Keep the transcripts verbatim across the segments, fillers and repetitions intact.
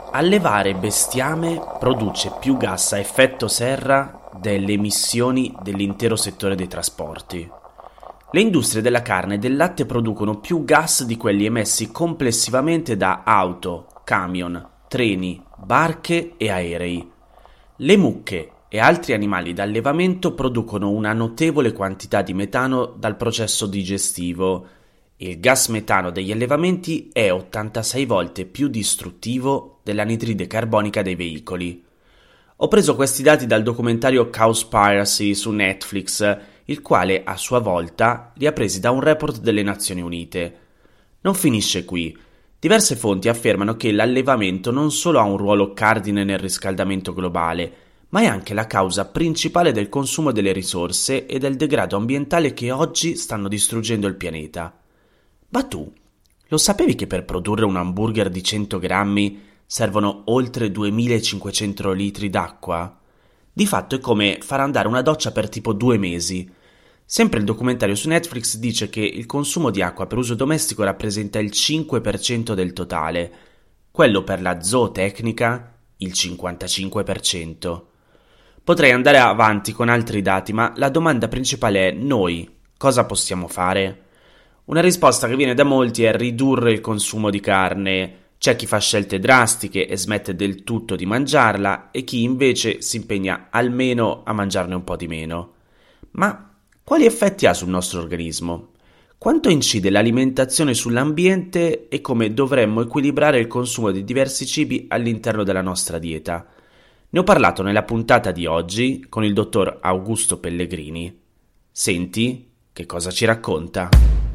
Allevare bestiame produce più gas a effetto serra delle emissioni dell'intero settore dei trasporti. Le industrie della carne e del latte producono più gas di quelli emessi complessivamente da auto, camion, treni, barche e aerei. Le mucche e altri animali d'allevamento producono una notevole quantità di metano dal processo digestivo. Il gas metano degli allevamenti è ottantasei volte più distruttivo dell'anidride carbonica dei veicoli. Ho preso questi dati dal documentario Cowspiracy su Netflix, il quale a sua volta li ha presi da un report delle Nazioni Unite. Non finisce qui. Diverse fonti affermano che l'allevamento non solo ha un ruolo cardine nel riscaldamento globale, ma è anche la causa principale del consumo delle risorse e del degrado ambientale che oggi stanno distruggendo il pianeta. Ma tu, lo sapevi che per produrre un hamburger di cento grammi servono oltre duemilacinquecento litri d'acqua? Di fatto è come far andare una doccia per tipo due mesi. Sempre il documentario su Netflix dice che il consumo di acqua per uso domestico rappresenta il cinque per cento del totale, quello per la zootecnica il cinquantacinque per cento. Potrei andare avanti con altri dati, ma la domanda principale è: noi cosa possiamo fare? Una risposta che viene da molti è ridurre il consumo di carne. C'è chi fa scelte drastiche e smette del tutto di mangiarla e chi invece si impegna almeno a mangiarne un po' di meno. Ma quali effetti ha sul nostro organismo? Quanto incide l'alimentazione sull'ambiente e come dovremmo equilibrare il consumo di diversi cibi all'interno della nostra dieta? Ne ho parlato nella puntata di oggi con il dottor Augusto Pellegrini. Senti che cosa ci racconta.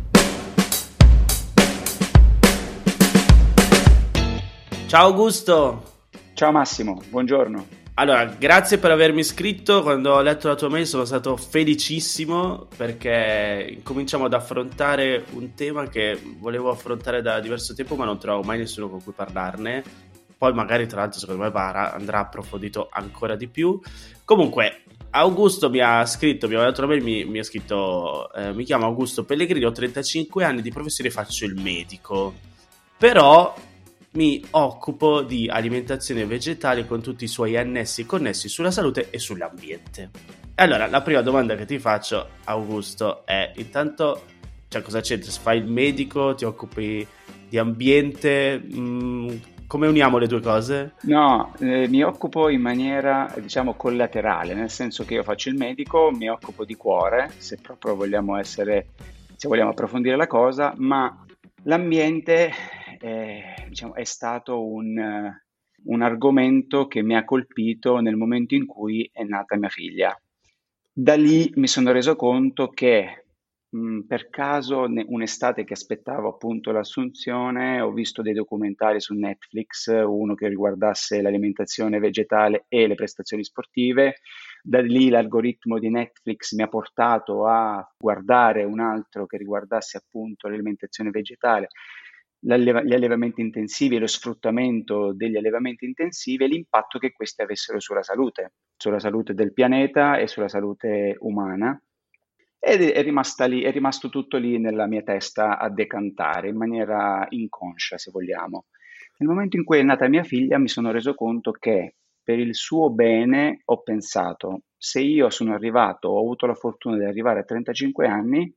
Ciao Augusto! Ciao Massimo, buongiorno. Allora, grazie per avermi iscritto. Quando ho letto la tua mail sono stato felicissimo perché cominciamo ad affrontare un tema che volevo affrontare da diverso tempo ma non trovo mai nessuno con cui parlarne. Poi magari tra l'altro secondo me andrà approfondito ancora di più. Comunque, Augusto mi ha scritto, mi ha dato la mail, mi, mi ha scritto eh, mi chiamo Augusto Pellegrini, ho trentacinque anni, di professione faccio il medico. Però mi occupo di alimentazione vegetale con tutti i suoi annessi connessi sulla salute e sull'ambiente. Allora, la prima domanda che ti faccio, Augusto, è intanto, cioè, cosa c'entra? Se fai il medico, ti occupi di ambiente, mh, come uniamo le due cose? No, eh, mi occupo in maniera, diciamo, collaterale, nel senso che io faccio il medico, mi occupo di cuore, se proprio vogliamo essere, se vogliamo approfondire la cosa, ma l'ambiente eh, diciamo, è stato un, eh, un argomento che mi ha colpito nel momento in cui è nata mia figlia. Da lì mi sono reso conto che mh, per caso ne- un'estate che aspettavo appunto l'assunzione, ho visto dei documentari su Netflix, uno che riguardasse l'alimentazione vegetale e le prestazioni sportive. Da lì l'algoritmo di Netflix mi ha portato a guardare un altro che riguardasse appunto l'alimentazione vegetale, l'alleva- gli allevamenti intensivi e lo sfruttamento degli allevamenti intensivi e l'impatto che questi avessero sulla salute, sulla salute del pianeta e sulla salute umana. Ed è, è rimasta lì, è rimasto tutto lì nella mia testa a decantare in maniera inconscia, se vogliamo. Nel momento in cui è nata mia figlia, mi sono reso conto che per il suo bene ho pensato, se io sono arrivato, ho avuto la fortuna di arrivare a trentacinque anni,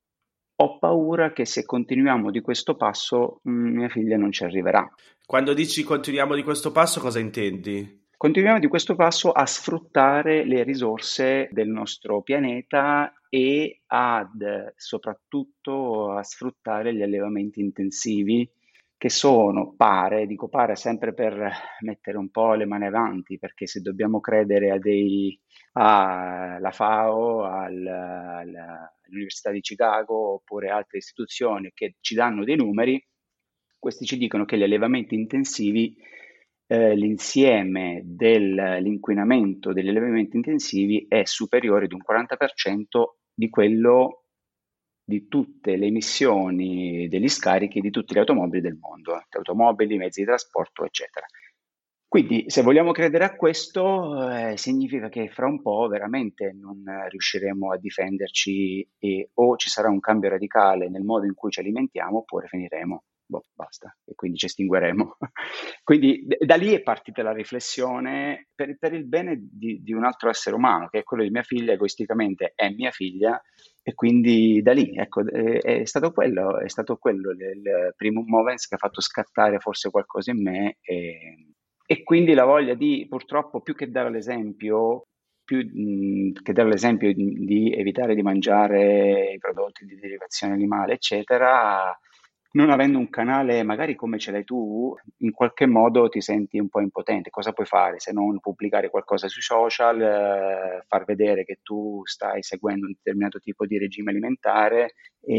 ho paura che se continuiamo di questo passo, mh, mia figlia non ci arriverà. Quando dici continuiamo di questo passo, cosa intendi? Continuiamo di questo passo a sfruttare le risorse del nostro pianeta e ad soprattutto a sfruttare gli allevamenti intensivi che sono, pare, dico pare sempre per mettere un po' le mani avanti, perché se dobbiamo credere a dei, alla FAO, al- al- all'Università di Chicago oppure altre istituzioni che ci danno dei numeri, questi ci dicono che gli allevamenti intensivi, eh, l'insieme dell'inquinamento degli allevamenti intensivi è superiore di un quaranta per cento di quello di tutte le emissioni degli scarichi di tutte le automobili del mondo, eh, automobili, mezzi di trasporto, eccetera. Quindi, se vogliamo credere a questo, eh, significa che fra un po' veramente non eh, riusciremo a difenderci e o ci sarà un cambio radicale nel modo in cui ci alimentiamo oppure finiremo. boh, basta, e quindi ci estingueremo. Quindi d- da lì è partita la riflessione per, per il bene di, di un altro essere umano, che è quello di mia figlia, egoisticamente è mia figlia, e quindi da lì, ecco, è, è stato quello, è stato quello il, il primo movens che ha fatto scattare forse qualcosa in me, e, e quindi la voglia di, purtroppo, più che dare l'esempio, più mh, che dare l'esempio di, di evitare di mangiare i prodotti di derivazione animale, eccetera, non avendo un canale magari come ce l'hai tu, in qualche modo ti senti un po' impotente. Cosa puoi fare se non pubblicare qualcosa sui social, eh, far vedere che tu stai seguendo un determinato tipo di regime alimentare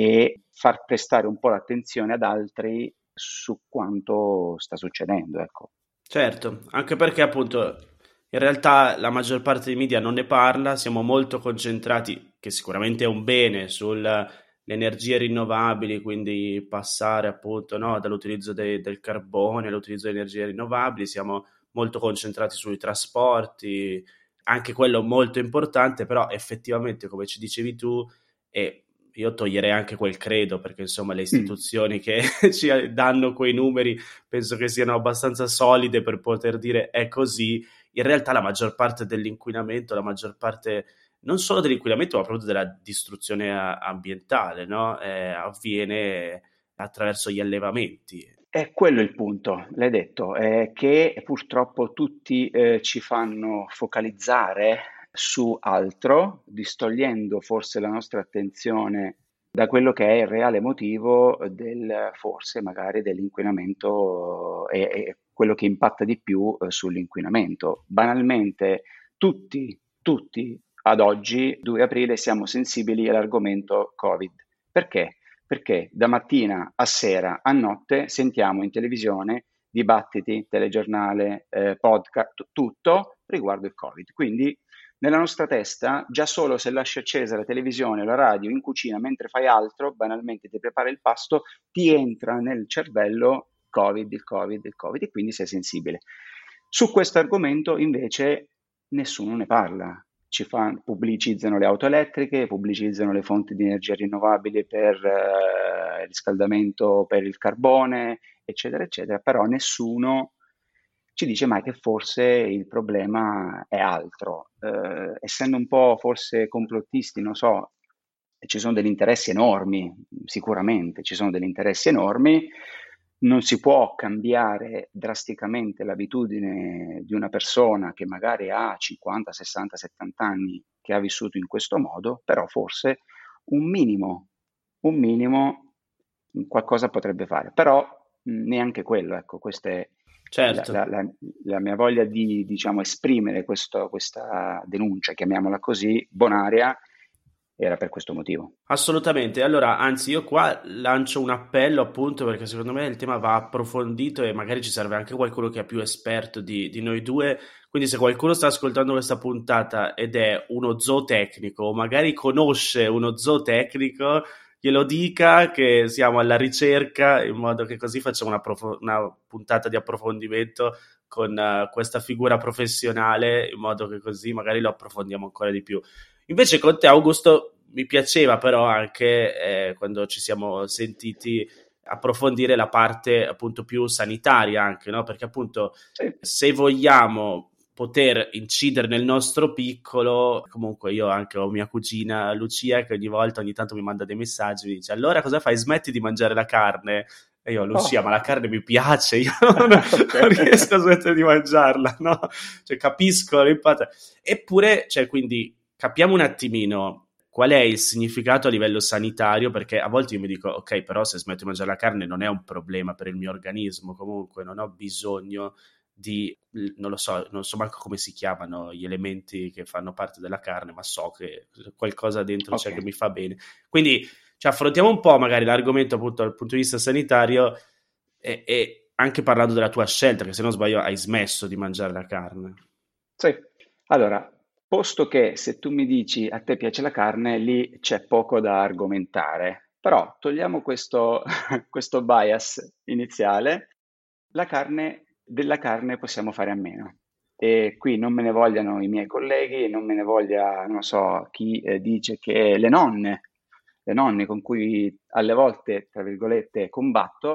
e far prestare un po' l'attenzione ad altri su quanto sta succedendo, ecco. Certo, anche perché appunto in realtà la maggior parte dei media non ne parla, siamo molto concentrati, che sicuramente è un bene, sulle energie rinnovabili, quindi passare appunto, no, dall'utilizzo de- del carbone all'utilizzo di energie rinnovabili, siamo molto concentrati sui trasporti, anche quello molto importante, però effettivamente, come ci dicevi tu, e io toglierei anche quel credo, perché insomma le Mm. istituzioni che ci danno quei numeri penso che siano abbastanza solide per poter dire è così. In realtà la maggior parte dell'inquinamento, la maggior parte non solo dell'inquinamento, ma proprio della distruzione a- ambientale, no? Eh, avviene attraverso gli allevamenti. È quello il punto, l'hai detto, è che purtroppo tutti eh, ci fanno focalizzare su altro, distogliendo forse la nostra attenzione da quello che è il reale motivo del forse magari dell'inquinamento e, e quello che impatta di più eh, sull'inquinamento. Banalmente, tutti, tutti ad oggi, due aprile, siamo sensibili all'argomento Covid. Perché? Perché da mattina a sera a notte sentiamo in televisione dibattiti, telegiornale, eh, podcast, t- tutto riguardo il Covid. Quindi nella nostra testa, già solo se lasci accesa la televisione o la radio in cucina mentre fai altro, banalmente ti prepari il pasto, ti entra nel cervello Covid, il Covid, il Covid e quindi sei sensibile. Su questo argomento invece nessuno ne parla. Ci fa- pubblicizzano le auto elettriche, pubblicizzano le fonti di energia rinnovabili per eh, il riscaldamento, per il carbone, eccetera, eccetera, però nessuno ci dice mai che forse il problema è altro. Eh, essendo un po' forse complottisti, non so, ci sono degli interessi enormi, sicuramente ci sono degli interessi enormi, non si può cambiare drasticamente l'abitudine di una persona che magari ha cinquanta, sessanta, settanta anni, che ha vissuto in questo modo, però forse un minimo, un minimo qualcosa potrebbe fare, però mh, neanche quello, ecco, questa è la, Certo. la- la- la mia voglia di, diciamo, esprimere questo- questa denuncia, chiamiamola così, bonaria, era per questo motivo. Assolutamente, allora anzi io qua lancio un appello appunto perché secondo me il tema va approfondito e magari ci serve anche qualcuno che è più esperto di, di noi due, quindi se qualcuno sta ascoltando questa puntata ed è uno zootecnico o magari conosce uno zootecnico, glielo dica che siamo alla ricerca in modo che così facciamo una, profo- una puntata di approfondimento con eh, questa figura professionale in modo che così magari lo approfondiamo ancora di più. Invece con te, Augusto, mi piaceva però anche eh, quando ci siamo sentiti approfondire la parte appunto più sanitaria anche, no? Perché appunto Sì. se vogliamo poter incidere nel nostro piccolo, comunque io anche ho mia cugina Lucia che ogni volta, ogni tanto mi manda dei messaggi, mi dice allora cosa fai? Smetti di mangiare la carne? E io, Lucia, Oh, ma la carne mi piace, io non, ok. non riesco a smettere di mangiarla, no? Cioè capisco l'impatto. Eppure, cioè quindi capiamo un attimino qual è il significato a livello sanitario, perché a volte io mi dico, ok, però se smetto di mangiare la carne non è un problema per il mio organismo, comunque non ho bisogno di, non lo so, non so manco come si chiamano gli elementi che fanno parte della carne, ma so che qualcosa dentro Ok. c'è che mi fa bene. Quindi, cioè, affrontiamo un po' magari l'argomento appunto dal punto di vista sanitario e, e anche parlando della tua scelta, che se non sbaglio hai smesso di mangiare la carne. Sì. Allora, posto che se tu mi dici a te piace la carne, lì c'è poco da argomentare, però togliamo questo, questo bias iniziale, la carne, della carne possiamo fare a meno. E qui non me ne vogliano i miei colleghi, non me ne voglia, non so, chi eh, dice che le nonne, le nonne con cui alle volte, tra virgolette, combatto,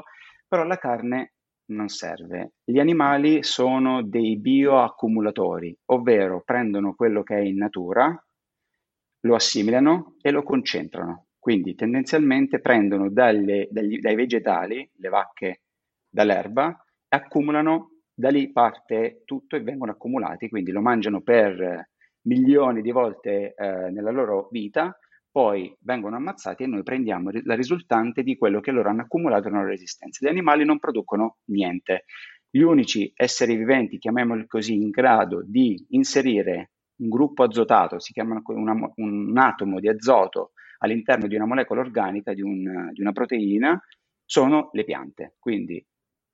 però la carne non serve. Gli animali sono dei bioaccumulatori, ovvero prendono quello che è in natura, lo assimilano e lo concentrano. Quindi tendenzialmente prendono dalle- dagli- dai vegetali, le vacche dall'erba, e accumulano, da lì parte tutto e vengono accumulati, quindi lo mangiano per eh, milioni di volte eh, nella loro vita, poi vengono ammazzati e noi prendiamo ri- la risultante di quello che loro hanno accumulato nella loro esistenza. Gli animali non producono niente. Gli unici esseri viventi, chiamiamoli così, in grado di inserire un gruppo azotato, si chiama una- un atomo di azoto all'interno di una molecola organica, di, un- di una proteina, sono le piante. Quindi,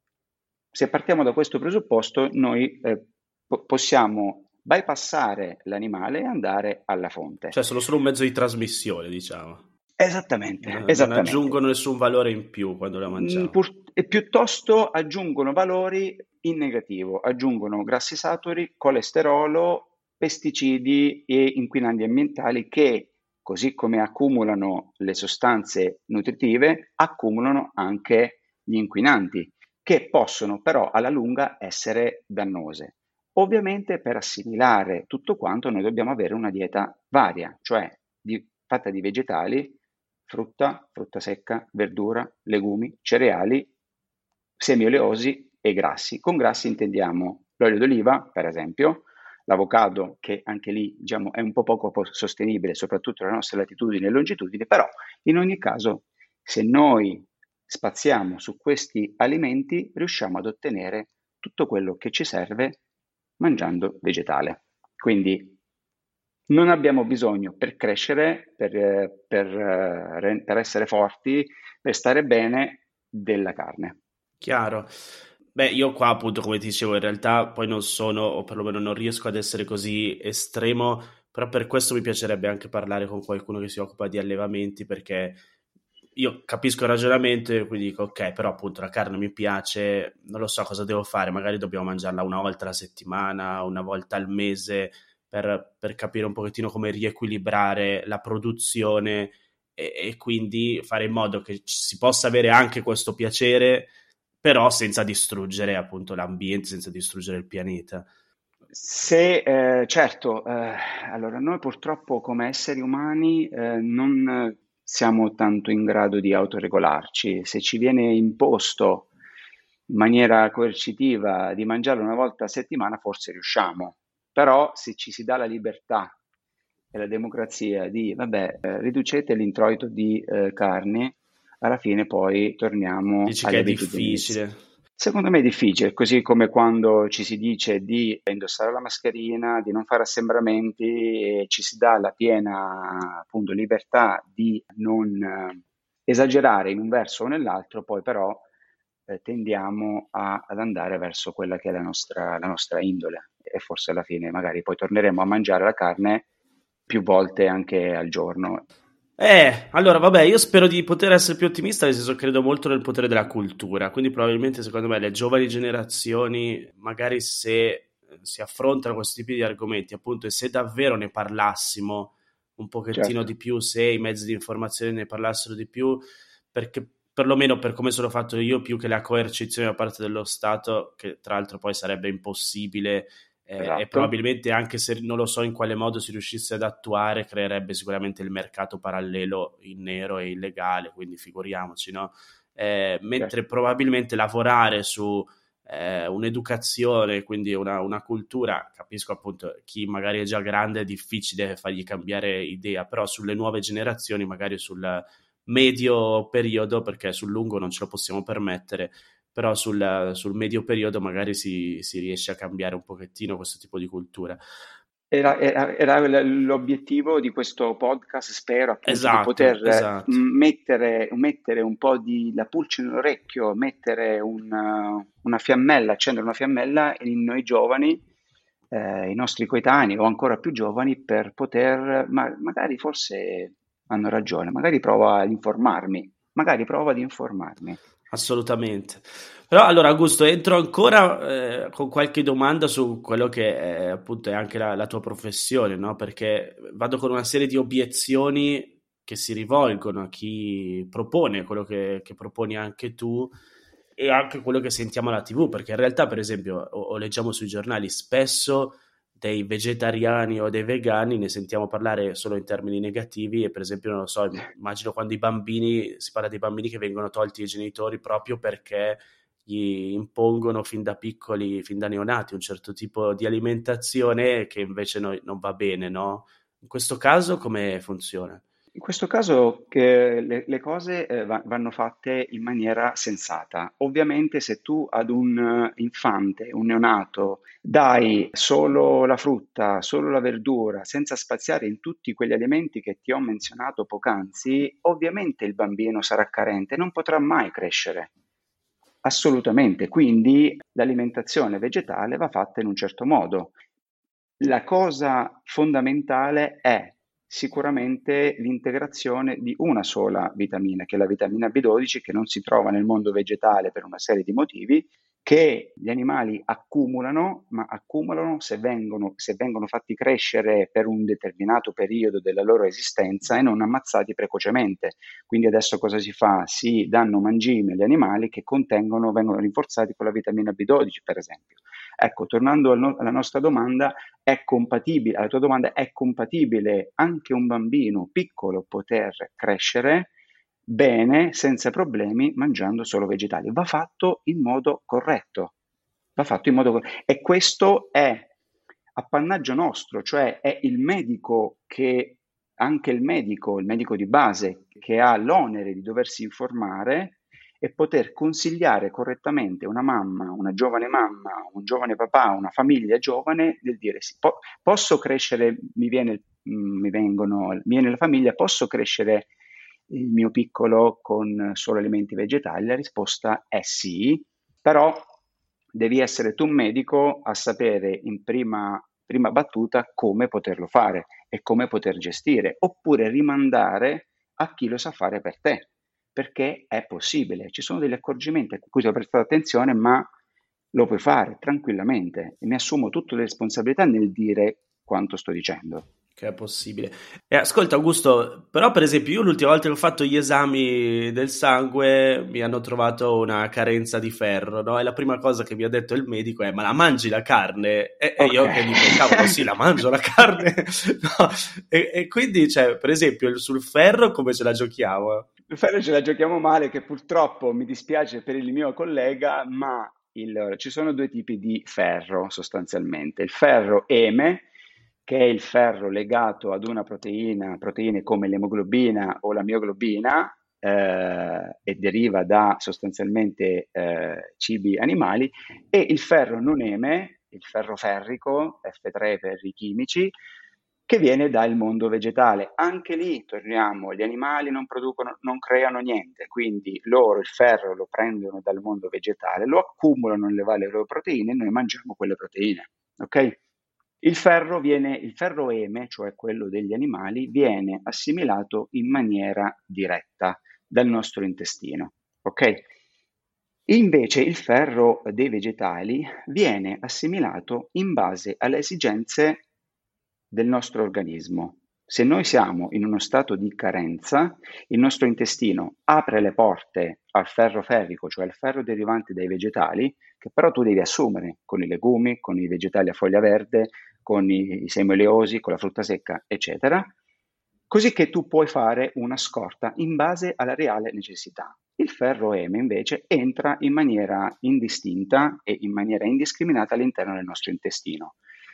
se partiamo da questo presupposto, noi eh, po- possiamo bypassare l'animale e andare alla fonte. Cioè sono solo un mezzo di trasmissione, diciamo. Esattamente, Non non esattamente. aggiungono nessun valore in più quando la Mm, mangiamo. pur- e piuttosto aggiungono valori in negativo, aggiungono grassi saturi, colesterolo, pesticidi e inquinanti ambientali che, così come accumulano le sostanze nutritive, accumulano anche gli inquinanti, che possono però alla lunga essere dannose. Ovviamente per assimilare tutto quanto noi dobbiamo avere una dieta varia, cioè di- fatta di vegetali, frutta, frutta secca, verdura, legumi, cereali, semi oleosi e grassi. Con grassi intendiamo l'olio d'oliva, per esempio, l'avocado, che anche lì diciamo, è un po' poco sostenibile, soprattutto alle nostre latitudini e longitudini, però in ogni caso, se noi spaziamo su questi alimenti, riusciamo ad ottenere tutto quello che ci serve mangiando vegetale. Quindi non abbiamo bisogno per crescere, per, eh, per, eh, per essere forti, per stare bene della carne. Chiaro. Beh, io qua appunto, come ti dicevo, in realtà poi non sono, o perlomeno non riesco ad essere così estremo, però per questo mi piacerebbe anche parlare con qualcuno che si occupa di allevamenti, perché io capisco il ragionamento e quindi dico, ok, però appunto la carne mi piace, non lo so cosa devo fare, magari dobbiamo mangiarla una volta alla settimana, una volta al mese, per, per capire un pochettino come riequilibrare la produzione e, e quindi fare in modo che si possa avere anche questo piacere però senza distruggere appunto l'ambiente, senza distruggere il pianeta. Se, eh, certo, eh, allora noi purtroppo come esseri umani eh, non siamo tanto in grado di autoregolarci. Se ci viene imposto in maniera coercitiva di mangiarlo una volta a settimana, forse riusciamo, però se ci si dà la libertà e la democrazia di, vabbè, eh, riducete l'introito di eh, carni, alla fine poi torniamo Dici che alle è abitudini iniziali. difficile. Secondo me è difficile, così come quando ci si dice di indossare la mascherina, di non fare assembramenti e ci si dà la piena appunto, libertà di non eh, esagerare in un verso o nell'altro, poi però eh, tendiamo a- ad andare verso quella che è la nostra, la nostra indole e forse alla fine magari poi torneremo a mangiare la carne più volte anche al giorno. Eh, allora vabbè, io spero di poter essere più ottimista, nel senso che credo molto nel potere della cultura, quindi probabilmente secondo me le giovani generazioni, magari se eh, si affrontano questi tipi di argomenti, appunto, e se davvero ne parlassimo un pochettino Certo, di più, se i mezzi di informazione ne parlassero di più, perché perlomeno per come sono fatto io, più che la coercizione da parte dello Stato, che tra l'altro poi sarebbe impossibile eh, e esatto, probabilmente anche se non lo so in quale modo si riuscisse ad attuare, creerebbe sicuramente il mercato parallelo in nero e illegale, quindi figuriamoci, no? Eh, mentre certo. probabilmente lavorare su eh, un'educazione, quindi una, una cultura, capisco appunto chi magari è già grande è difficile fargli cambiare idea, però sulle nuove generazioni, magari sul medio periodo, perché sul lungo non ce lo possiamo permettere, però sul, sul medio periodo magari si, si riesce a cambiare un pochettino questo tipo di cultura. Era, era- era l'obiettivo di questo podcast, spero appunto di Esatto, poter esatto. mettere, mettere un po' di la pulce nell'orecchio, mettere una, una fiammella, accendere una fiammella in noi giovani, eh, i nostri coetanei o ancora più giovani per poter, ma magari forse hanno ragione, magari provo ad informarmi, magari provo ad informarmi. Assolutamente. Però allora Augusto, entro ancora eh, con qualche domanda su quello che è, appunto è anche la, la tua professione, no? Perché vado con una serie di obiezioni che si rivolgono a chi propone quello che, che proponi anche tu e anche quello che sentiamo alla tivù, perché in realtà, per esempio, o, o leggiamo sui giornali, spesso dei vegetariani o dei vegani ne sentiamo parlare solo in termini negativi e per esempio, non lo so, immagino quando i bambini, si parla dei bambini che vengono tolti ai genitori proprio perché gli impongono fin da piccoli, fin da neonati, un certo tipo di alimentazione che invece no- non va bene, no? In questo caso come funziona? In questo caso che le, le cose eh, va- vanno fatte in maniera sensata. Ovviamente se tu ad un eh, infante, un neonato, dai solo la frutta, solo la verdura, senza spaziare in tutti quegli alimenti che ti ho menzionato poc'anzi, ovviamente il bambino sarà carente, non potrà mai crescere. Assolutamente, quindi l'alimentazione vegetale va fatta in un certo modo. La cosa fondamentale è sicuramente l'integrazione di una sola vitamina, che è la vitamina B dodici, che non si trova nel mondo vegetale per una serie di motivi, che gli animali accumulano, ma accumulano se vengono, se vengono fatti crescere per un determinato periodo della loro esistenza e non ammazzati precocemente. Quindi adesso cosa si fa? Si danno mangimi agli animali che contengono, vengono rinforzati con la vitamina B dodici, per esempio. Ecco, tornando al no- alla nostra domanda, è compatibile, alla tua domanda, è compatibile anche un bambino piccolo poter crescere bene, senza problemi, mangiando solo vegetali? Va fatto in modo corretto. Va fatto in modo corretto. E questo è appannaggio nostro, cioè è il medico che, anche il medico, il medico di base, che ha l'onere di doversi informare e poter consigliare correttamente una mamma, una giovane mamma, un giovane papà, una famiglia giovane, del dire sì, po- posso crescere, mi viene, mm, mi vengono, mi viene la famiglia, posso crescere il mio piccolo con solo alimenti vegetali? La risposta è sì, però devi essere tu medico a sapere in prima, prima battuta come poterlo fare e come poter gestire, oppure rimandare a chi lo sa fare per te, perché è possibile. Ci sono degli accorgimenti a cui ho prestato attenzione, ma lo puoi fare tranquillamente e mi assumo tutte le responsabilità nel dire quanto sto dicendo. Che è possibile. E ascolta Augusto, però per esempio io l'ultima volta che ho fatto gli esami del sangue mi hanno trovato una carenza di ferro, no? E la prima cosa che mi ha detto il medico è: ma la mangi la carne? E, e Ok. io che dico, cavolo, sì, la mangio la carne. No. E, e quindi, cioè, per esempio, sul ferro come ce la giochiamo? Il ferro ce la giochiamo male, che purtroppo mi dispiace per il mio collega, ma il- ci sono due tipi di ferro sostanzialmente. Il ferro eme, che è il ferro legato ad una proteina, proteine come l'emoglobina o la mioglobina, eh, e deriva da sostanzialmente eh, cibi animali, e il ferro non eme, il ferro ferrico, effe tre per i chimici, che viene dal mondo vegetale. Anche lì torniamo, gli animali non producono, non creano niente, quindi loro il ferro lo prendono dal mondo vegetale, lo accumulano nelle varie loro proteine e noi mangiamo quelle proteine. Ok? Il ferro viene, il ferro eme, cioè quello degli animali, viene assimilato in maniera diretta dal nostro intestino. Ok? Invece il ferro dei vegetali viene assimilato in base alle esigenze del nostro organismo. Se noi siamo in uno stato di carenza, il nostro intestino apre le porte al ferro ferrico, cioè al ferro derivante dai vegetali, che però tu devi assumere con i legumi, con i vegetali a foglia verde, con i, i semi oleosi, con la frutta secca, eccetera, così che tu puoi fare una scorta in base alla reale necessità. Il ferro eme invece entra in maniera indistinta e in maniera indiscriminata all'interno del nostro intestino.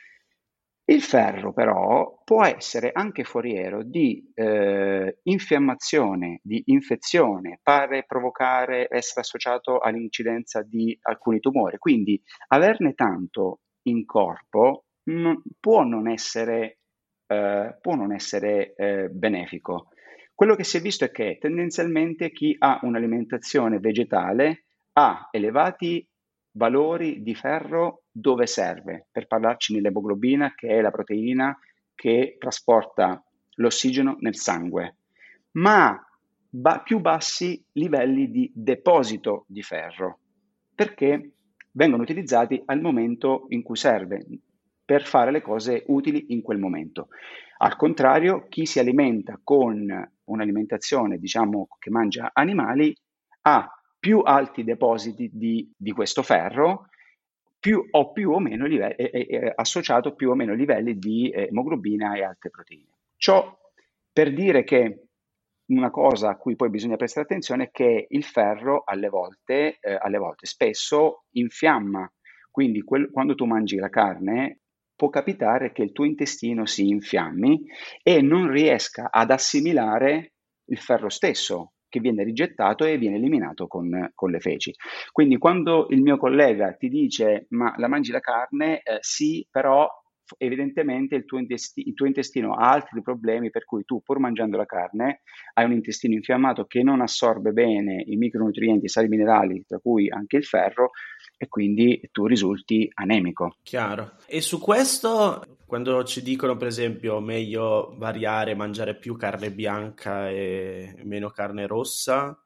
Il ferro però può essere anche foriero di eh, infiammazione, di infezione, pare provocare, essere associato all'incidenza di alcuni tumori. Quindi averne tanto in corpo non- può non essere, eh, può non essere eh, benefico. Quello che si è visto è che tendenzialmente chi ha un'alimentazione vegetale ha elevati valori di ferro dove serve, per parlarci dell'emoglobina, che è la proteina che trasporta l'ossigeno nel sangue, ma ba- più bassi livelli di deposito di ferro, perché vengono utilizzati al momento in cui serve, per fare le cose utili in quel momento. Al contrario, chi si alimenta con un'alimentazione, diciamo, che mangia animali, ha più alti depositi di, di questo ferro, più o più o meno livelli, è, è, è associato più o meno livelli di emoglobina e altre proteine. Ciò per dire che una cosa a cui poi bisogna prestare attenzione è che il ferro alle volte, eh, alle volte spesso infiamma, quindi quel, quando tu mangi la carne può capitare che il tuo intestino si infiammi e non riesca ad assimilare il ferro stesso, che viene rigettato e viene eliminato con, con le feci. Quindi quando il mio collega ti dice ma la mangi la carne, eh, sì, però evidentemente il tuo, intesti- il tuo intestino ha altri problemi per cui tu pur mangiando la carne hai un intestino infiammato che non assorbe bene i micronutrienti, i sali minerali, tra cui anche il ferro, e quindi tu risulti anemico. Chiaro. E su questo, quando ci dicono per esempio meglio variare, mangiare più carne bianca e meno carne rossa,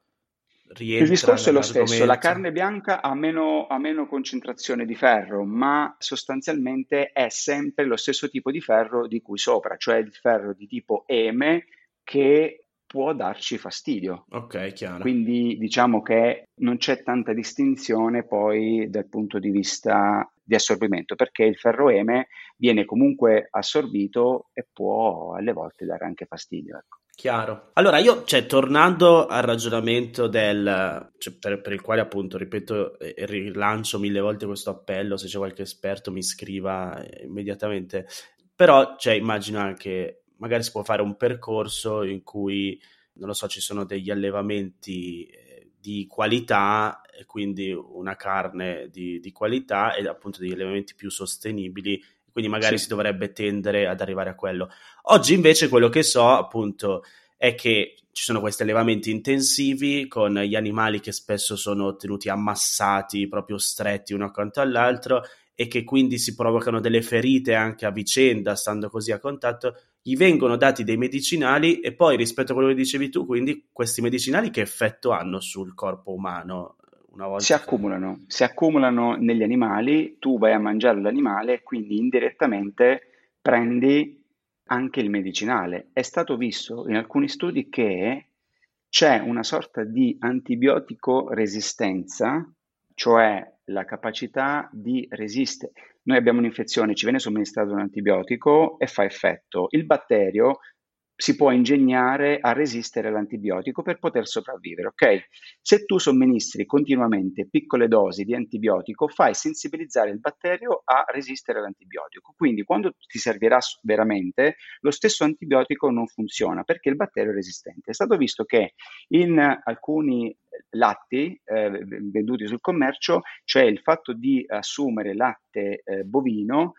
Il rientra discorso è lo stesso, la nell'argomento? carne bianca ha meno, ha meno concentrazione di ferro, ma sostanzialmente è sempre lo stesso tipo di ferro di cui sopra, cioè il ferro di tipo eme che può darci fastidio. Ok, chiaro. Quindi diciamo che non c'è tanta distinzione poi dal punto di vista di assorbimento, perché il ferro eme viene comunque assorbito e può alle volte dare anche fastidio, ecco. Chiaro. Allora io, cioè, tornando al ragionamento del, cioè, per, per il quale appunto, ripeto, e e rilancio mille volte questo appello, se c'è qualche esperto mi scriva eh, immediatamente, però, cioè, immagino anche, magari si può fare un percorso in cui, non lo so, ci sono degli allevamenti eh, di qualità, e quindi una carne di, di qualità e appunto degli allevamenti più sostenibili, quindi magari si Sì. dovrebbe tendere ad arrivare a quello. Oggi invece quello che so appunto è che ci sono questi allevamenti intensivi con gli animali che spesso sono tenuti ammassati, proprio stretti uno accanto all'altro e che quindi si provocano delle ferite anche a vicenda, stando così a contatto, gli vengono dati dei medicinali e poi rispetto a quello che dicevi tu, quindi questi medicinali che effetto hanno sul corpo umano una Si volta che... accumulano, si accumulano negli animali, tu vai a mangiare l'animale e quindi indirettamente prendi anche il medicinale. È stato visto in alcuni studi che c'è una sorta di antibiotico resistenza, cioè la capacità di resistere. Noi abbiamo un'infezione, ci viene somministrato un antibiotico e fa effetto. Il batterio si può ingegnare a resistere all'antibiotico per poter sopravvivere, ok? Se tu somministri continuamente piccole dosi di antibiotico, fai sensibilizzare il batterio a resistere all'antibiotico. Quindi quando ti servirà veramente, lo stesso antibiotico non funziona perché il batterio è resistente. È stato visto che in alcuni latti eh, venduti sul commercio, cioè il fatto di assumere latte eh, bovino,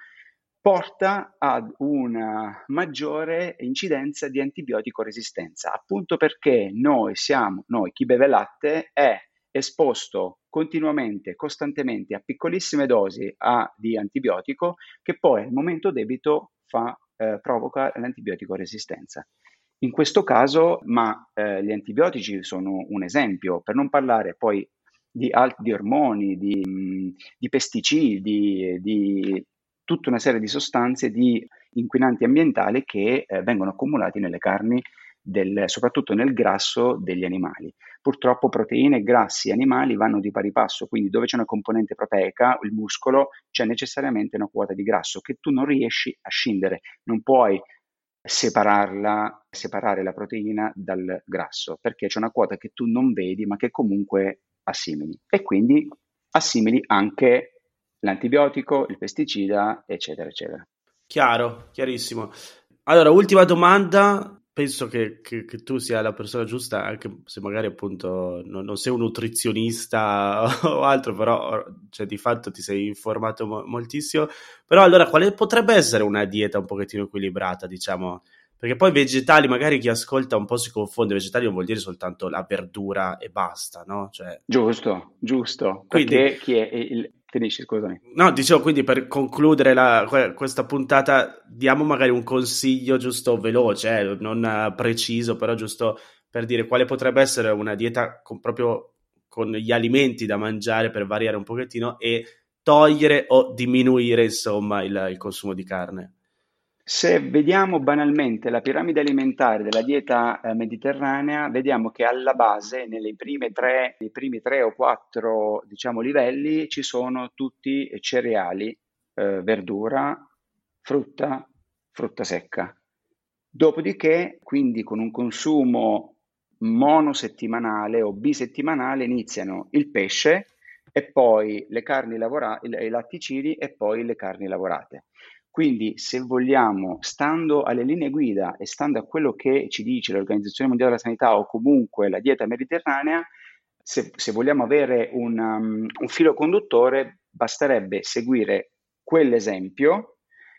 porta ad una maggiore incidenza di antibiotico resistenza, appunto perché noi siamo, noi chi beve latte è esposto continuamente, costantemente a piccolissime dosi a, di antibiotico che poi al momento debito fa, eh, provoca l'antibiotico resistenza. In questo caso, ma eh, gli antibiotici sono un esempio, per non parlare poi di, al- di ormoni, di, mh, di pesticidi, di tutta una serie di sostanze, di inquinanti ambientali che eh, vengono accumulati nelle carni, del, soprattutto nel grasso degli animali. Purtroppo proteine e grassi animali vanno di pari passo, quindi dove c'è una componente proteica, il muscolo, c'è necessariamente una quota di grasso che tu non riesci a scindere, non puoi separarla, separare la proteina dal grasso, perché c'è una quota che tu non vedi ma che comunque assimili e quindi assimili anche l'antibiotico, il pesticida, eccetera, eccetera. Chiaro, chiarissimo. Allora, ultima domanda. Penso che, che- che tu sia la persona giusta, anche se magari appunto non, non sei un nutrizionista o altro, però cioè, di fatto ti sei informato mo- moltissimo. Però allora, quale potrebbe essere una dieta un pochettino equilibrata, diciamo? Perché poi vegetali, magari chi ascolta un po' si confonde, vegetali non vuol dire soltanto la verdura e basta, no? Cioè, Giusto, giusto, quindi perché chi è il... Finisci, scusami. no, dicevo quindi per concludere la- que- questa puntata, diamo magari un consiglio giusto veloce, eh, non eh, preciso, però giusto per dire quale potrebbe essere una dieta con, proprio con gli alimenti da mangiare per variare un pochettino e togliere o diminuire, insomma, il, il consumo di carne. Se vediamo banalmente la piramide alimentare della dieta eh, mediterranea, vediamo che alla base, nelle prime tre, nei primi tre o quattro, diciamo, livelli, ci sono tutti cereali, eh, verdura, frutta, frutta secca. Dopodiché, quindi con un consumo monosettimanale o bisettimanale, iniziano il pesce e poi le carni lavorate, i latticini e poi le carni lavorate. Quindi, se vogliamo, stando alle linee guida e stando a quello che ci dice l'Organizzazione Mondiale della Sanità o comunque la dieta mediterranea, se, se vogliamo avere un, um, un filo conduttore, basterebbe seguire quell'esempio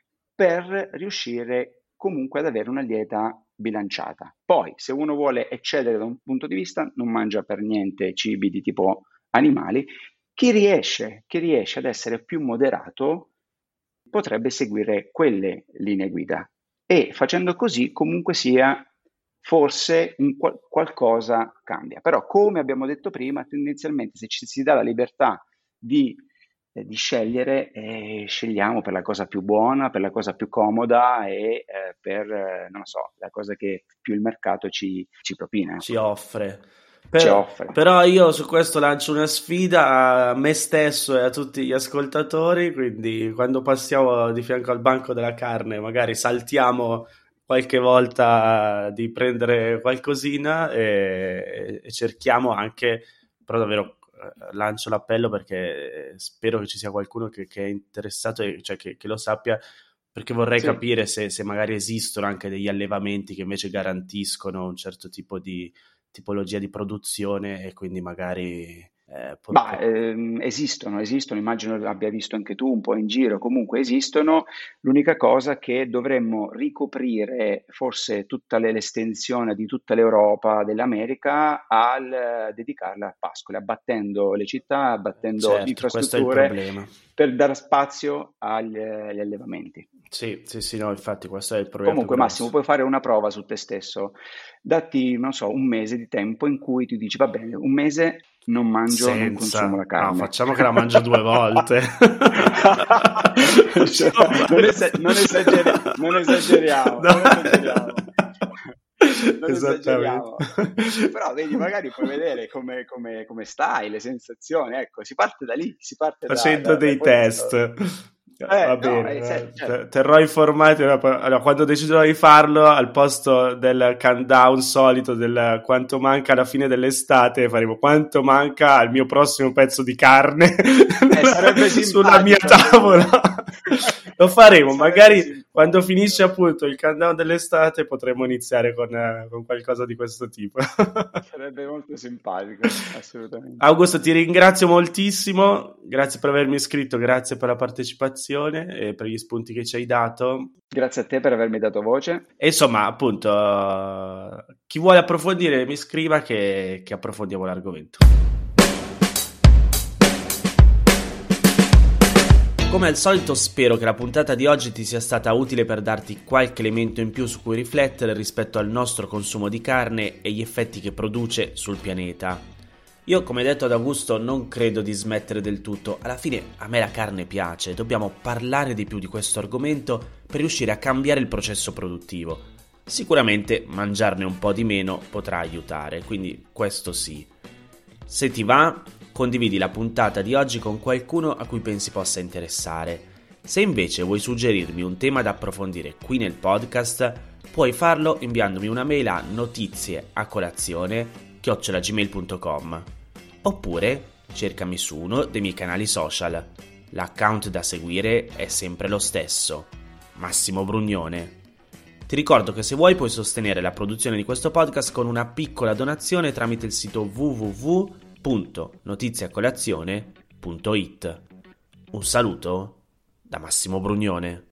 per riuscire comunque ad avere una dieta bilanciata. Poi, se uno vuole eccedere da un punto di vista, non mangia per niente cibi di tipo animali. Chi riesce, chi riesce ad essere più moderato potrebbe seguire quelle linee guida e facendo così comunque sia forse un qual- qualcosa cambia. Però come abbiamo detto prima, tendenzialmente se ci si dà la libertà di, eh, di scegliere, eh, scegliamo per la cosa più buona, per la cosa più comoda e eh, per, eh, non lo so, la cosa che più il mercato ci, ci propina, Ci ecco, offre. ci Per- offre. però io su questo lancio una sfida a me stesso e a tutti gli ascoltatori, quindi quando passiamo di fianco al banco della carne, magari saltiamo qualche volta di prendere qualcosina e, e cerchiamo anche, però davvero eh, lancio l'appello perché spero che ci sia qualcuno che, che è interessato e cioè che, che lo sappia, perché vorrei Sì. capire se, se magari esistono anche degli allevamenti che invece garantiscono un certo tipo di tipologia di produzione e quindi magari eh, po- Ma po- ehm, esistono, esistono, immagino abbia visto anche tu un po' in giro, comunque esistono. L'unica cosa che dovremmo ricoprire forse tutta le- l'estensione di tutta l'Europa, dell'America, al eh, dedicarla a pascoli, abbattendo le città, abbattendo certo, questo è il infrastrutture problema. per dare spazio agli, agli allevamenti. Sì, sì, sì, no, infatti questo è il problema più Comunque, Massimo, grosso. puoi fare una prova su te stesso. Datti, non so, un mese di tempo in cui ti dici, va bene, un mese non mangio, non consumo la Senza, no, carne. facciamo che la mangio due volte. Cioè, Insomma, non, esa- non esageri- non esageriamo, no. non esageriamo. Non Esattamente. esageriamo. Però vedi, magari puoi vedere come, come- come stai, le sensazioni. Ecco, si parte da lì, si parte da, Facendo da- da dei questo. test. Va Eh, no, bene, eh, se- eh, cioè, te- terrò informati. Allora, quando deciderò di farlo, al posto del countdown solito del quanto manca alla fine dell'estate, faremo quanto manca al mio prossimo pezzo di carne eh, sarebbe sulla mia simpatico, devo tavola. dire. Lo faremo, Sarebbe magari simpatico. quando finisce appunto il countdown dell'estate potremo iniziare con, eh, con qualcosa di questo tipo. Sarebbe molto simpatico, assolutamente. Augusto, ti ringrazio moltissimo, grazie per avermi iscritto, grazie per la partecipazione e per gli spunti che ci hai dato. Grazie a te per avermi dato voce. E insomma, appunto, eh, chi vuole approfondire mi scriva che, che approfondiamo l'argomento. Come al solito spero che la puntata di oggi ti sia stata utile per darti qualche elemento in più su cui riflettere rispetto al nostro consumo di carne e gli effetti che produce sul pianeta. Io, come detto ad Augusto, non credo di smettere del tutto. Alla fine a me la carne piace, dobbiamo parlare di più di questo argomento per riuscire a cambiare il processo produttivo. Sicuramente mangiarne un po' di meno potrà aiutare, quindi questo sì. Se ti va, condividi la puntata di oggi con qualcuno a cui pensi possa interessare. Se invece vuoi suggerirmi un tema da approfondire qui nel podcast, puoi farlo inviandomi una mail a notizie a colazione chiocciola gmail punto com oppure cercami su uno dei miei canali social. L'account da seguire è sempre lo stesso, Massimo Brugnone. Ti ricordo che se vuoi puoi sostenere la produzione di questo podcast con una piccola donazione tramite il sito w w w punto notiziacolazione punto it. Un saluto da Massimo Brugnone.